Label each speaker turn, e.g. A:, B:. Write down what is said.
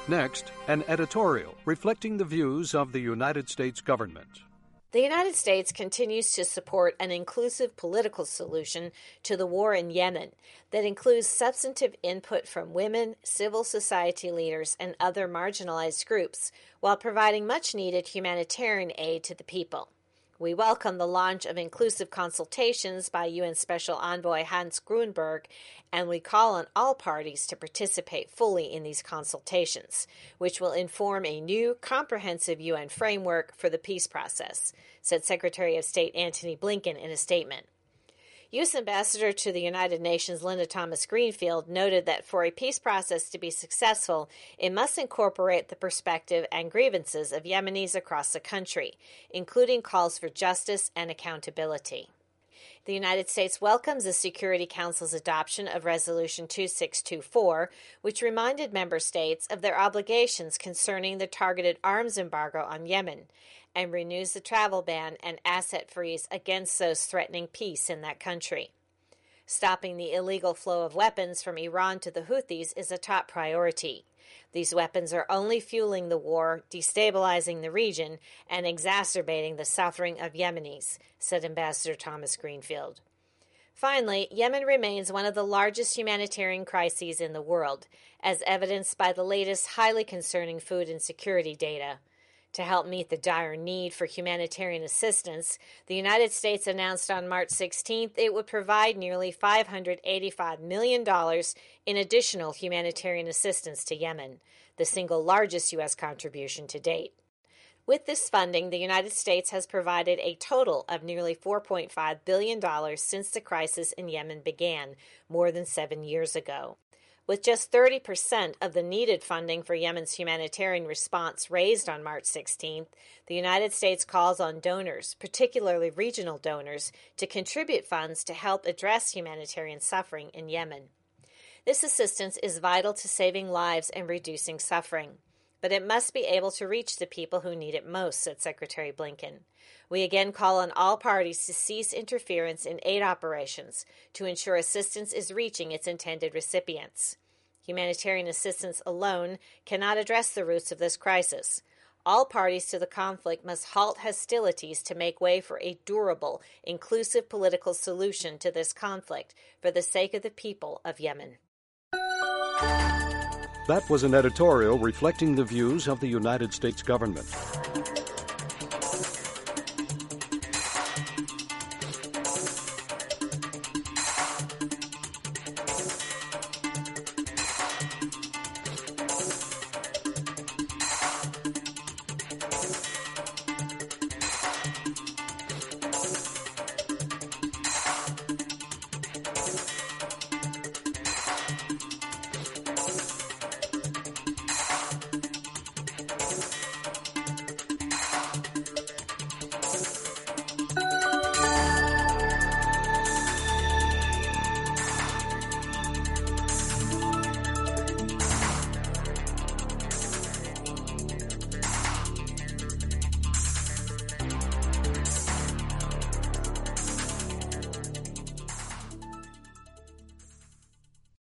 A: Next, an editorial reflecting the views of the United States government.
B: The United States continues to support an inclusive political solution to the war in Yemen that includes substantive input from women, civil society leaders, and other marginalized groups, while providing much-needed humanitarian aid to the people. We welcome the launch of inclusive consultations by UN Special Envoy Hans Grunberg, and we call on all parties to participate fully in these consultations, which will inform a new, comprehensive UN framework for the peace process, said Secretary of State Antony Blinken in a statement. U.S. Ambassador to the United Nations Linda Thomas-Greenfield noted that for a peace process to be successful, it must incorporate the perspective and grievances of Yemenis across the country, including calls for justice and accountability. The United States welcomes the Security Council's adoption of Resolution 2624, which reminded member states of their obligations concerning the targeted arms embargo on Yemen, and renews the travel ban and asset freeze against those threatening peace in that country. Stopping the illegal flow of weapons from Iran to the Houthis is a top priority. These weapons are only fueling the war, destabilizing the region, and exacerbating the suffering of Yemenis, said Ambassador Thomas-Greenfield. Finally, Yemen remains one of the largest humanitarian crises in the world, as evidenced by the latest highly concerning food insecurity data. To help meet the dire need for humanitarian assistance, the United States announced on March 16th it would provide nearly $585 million in additional humanitarian assistance to Yemen, the single largest U.S. contribution to date. With this funding, the United States has provided a total of nearly $4.5 billion since the crisis in Yemen began, more than 7 years ago. With just 30% of the needed funding for Yemen's humanitarian response raised on March 16th, the United States calls on donors, particularly regional donors, to contribute funds to help address humanitarian suffering in Yemen. This assistance is vital to saving lives and reducing suffering, but it must be able to reach the people who need it most, said Secretary Blinken. We again call on all parties to cease interference in aid operations to ensure assistance is reaching its intended recipients. Humanitarian assistance alone cannot address the roots of this crisis. All parties to the conflict must halt hostilities to make way for a durable, inclusive political solution to this conflict for the sake of the people of Yemen.
A: That was an editorial reflecting the views of the United States government.